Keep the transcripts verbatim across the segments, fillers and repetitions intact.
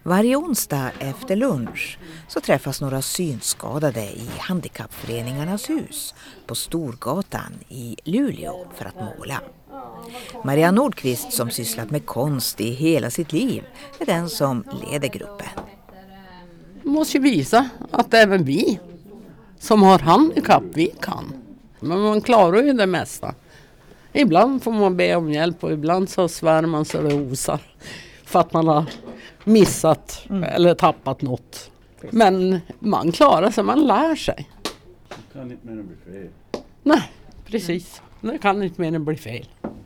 Varje onsdag efter lunch så träffas några synskadade i handikappföreningarnas hus på Storgatan i Luleå för att måla. Maria Nordqvist, som sysslat med konst i hela sitt liv, är den som leder gruppen. Man måste ju visa att även vi som har handikapp, vi kan. Men man klarar ju det mesta. Ibland får man be om hjälp och ibland så svär man så det osar. För att man har missat mm. eller tappat något. Men man klarar sig, man lär sig. Det kan inte mer än bli fel. Nej, precis. Det kan inte mer än bli fel.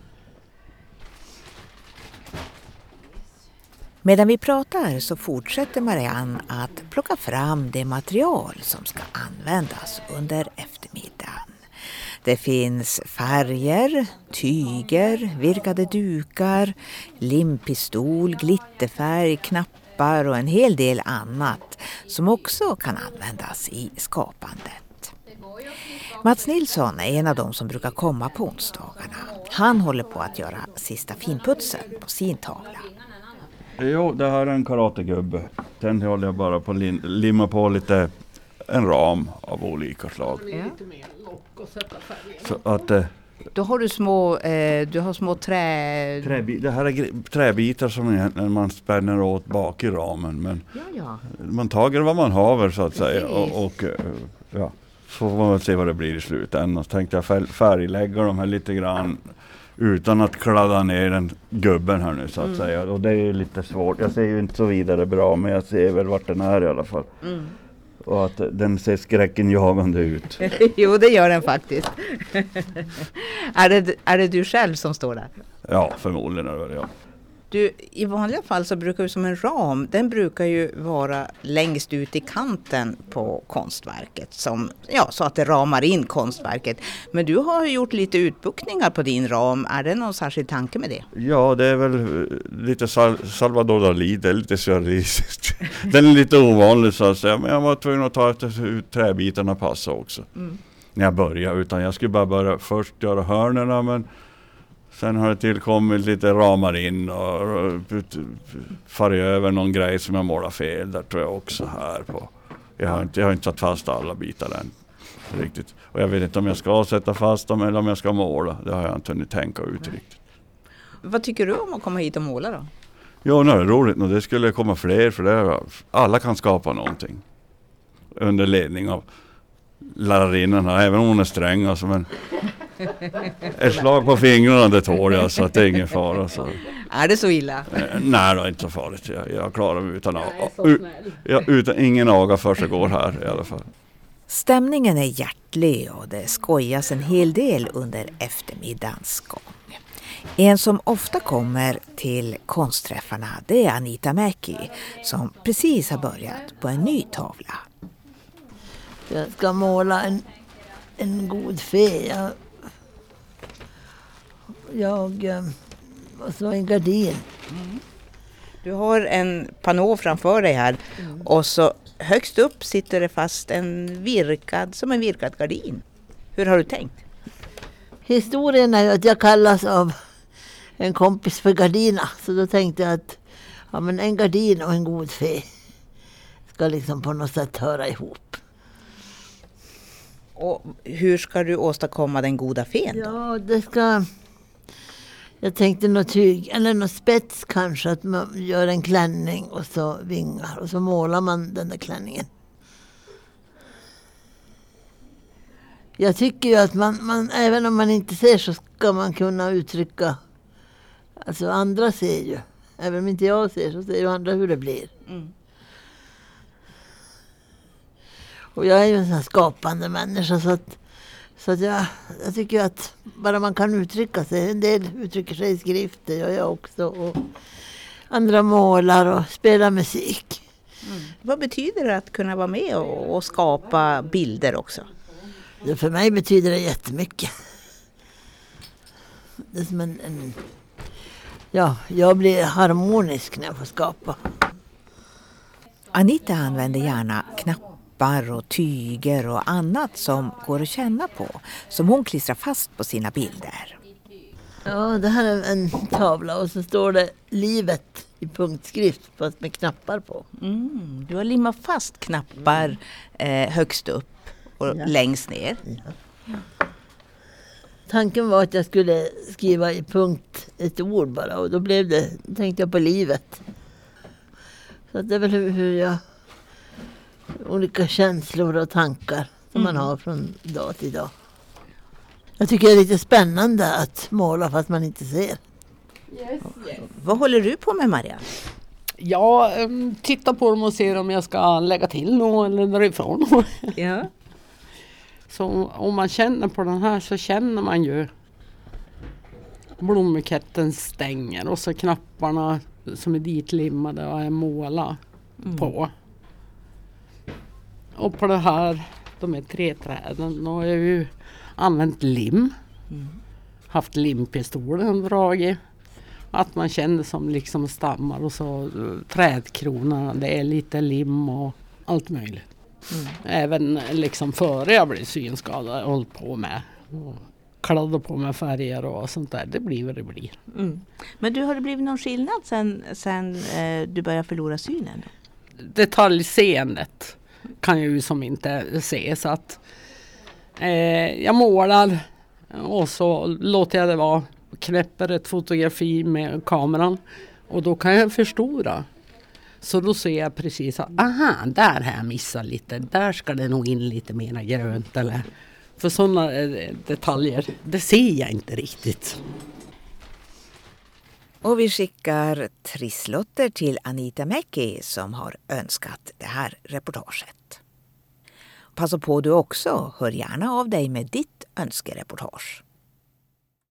Medan vi pratar så fortsätter Marianne att plocka fram det material som ska användas under eftermiddagen. Det finns färger, tyger, virkade dukar, limpistol, glitterfärg, knappar och en hel del annat som också kan användas i skapandet. Mats Nilsson är en av dem som brukar komma på onsdagarna. Han håller på att göra sista finputsen på sin tavla. Jo, det här är en karategubbe. Sen håller jag bara på att lim- limma på lite en ram av olika slag. Ja. Så att, eh, Då har du små, eh, du har små trä... träbi- det här är gre- träbitar som egentligen man spänner åt bak i ramen. Men Ja, ja. man tager vad man haver så att säga. Precis. Och, och eh, ja, så får man väl se vad det blir i slutändan. Så tänkte jag fär- färglägga de här lite grann utan att kladda ner den gubben här nu så att Mm. säga. Och det är ju lite svårt. Jag ser ju inte så vidare bra, men jag ser väl vart den är i alla fall. Mm. Och att den ser skräckenjagande ut. Jo, det gör den faktiskt. är, det, är det du själv som står där? Ja, förmodligen är det väl jag. Du, i vanliga fall så brukar ju som en ram, den brukar ju vara längst ut i kanten på konstverket. Som, ja, så att det ramar in konstverket. Men du har gjort lite utbuktningar på din ram. Är det någon särskild tanke med det? Ja, det är väl eh, lite Sal- Salvador Dalí, det är lite surrealistiskt. Den är lite ovanlig så att säga, men jag var tvungen att ta efter hur träbitarna passar också. Mm. När jag började, utan jag skulle bara börja först göra hörnerna, men sen har det tillkommit lite ramar in och, och färga över någon grej som jag målar fel. Där tror jag också här på. Jag har inte, jag har inte satt fast alla bitar än. Riktigt. Och jag vet inte om jag ska sätta fast dem eller om jag ska måla. Det har jag inte hunnit tänka ut riktigt. Vad tycker du om att komma hit och måla då? Ja, det är roligt. Och det skulle komma fler för det är, alla kan skapa någonting. Under ledning av lärarinnorna, även om hon är sträng. Alltså, men ett slag på fingrarna, det tål jag, så att det är ingen fara. Så. Är det så illa? Eh, nej, det är inte så farligt. Jag, jag klarar mig utan, u, ja, utan ingen aga för sig går här i alla fall. Stämningen är hjärtlig och det skojas en hel del under eftermiddagens gång. En som ofta kommer till konstträffarna, det är Anita Mäki som precis har börjat på en ny tavla. Jag ska måla en, en god fe. Jag, jag och så en gardin. Mm. Du har en panå framför dig här mm. och så högst upp sitter det fast en virkad, som en virkad gardin. Hur har du tänkt? Historien är ju att jag kallas av en kompis för gardina. Så då tänkte jag att ja, men en gardin och en god fe ska liksom på något sätt höra ihop. Och hur ska du åstadkomma den goda fen då? Ja, det ska... Jag tänkte något tyg, eller något spets kanske, att man gör en klänning och så vingar och så målar man den där klänningen. Jag tycker ju att man, man, även om man inte ser så ska man kunna uttrycka, alltså andra ser ju, även om inte jag ser så ser ju andra hur det blir. Mm. Och jag är ju en sån här skapande människa så att Så att jag, jag tycker att bara man kan uttrycka sig. En del uttrycker sig i skrift, det gör jag också. Och andra målar och spelar musik. Mm. Vad betyder det att kunna vara med och, och skapa bilder också? Det för mig betyder det jättemycket. Det är som en, en... Ja, jag blir harmonisk när jag får skapa. Anita använder gärna knappar och tyger och annat som går att känna på, som hon klistrar fast på sina bilder. Ja, det här är en tavla och så står det livet i punktskrift fast med knappar på. Mm, du har limmat fast knappar eh, högst upp och Ja. längst ner. Ja. Tanken var att jag skulle skriva i punkt ett ord bara och då blev det, tänkte jag på livet. Så att det är väl hur, hur jag, olika känslor och tankar som man har från dag till dag. Jag tycker det är lite spännande att måla fast man inte ser. Yes, yes. Vad håller du på med, Marianne? Jag um, tittar på dem och ser om jag ska lägga till något eller dra ifrån något. Ja. Så om man känner på den här så känner man ju blombukettens stänger och så knapparna som är ditlimmade och är måla Mm. på. Och på det här, de är tre träden, då har jag ju använt lim. Mm. Haft limpistolen dragit. Att man känner som liksom stammar och så uh, trädkronorna, det är lite lim och allt möjligt. Mm. Även liksom före jag blev synskadad jag hållit på med och kladdade på med färger och sånt där. Det blir vad det blir. Mm. Men du, har det blivit någon skillnad sen, sen eh, du började förlora synen? Detaljseendet kan jag ju som inte se, så att eh, jag målar och så låter jag det vara, knäpper ett fotografi med kameran och då kan jag förstora. Så då ser jag precis att aha, där har jag missat lite, där ska det nog in lite mer grönt eller, för sådana eh, detaljer, det ser jag inte riktigt. Och vi skickar trisslotter till Anita Mäki som har önskat det här reportaget. Passa på du också, hör gärna av dig med ditt önskereportage.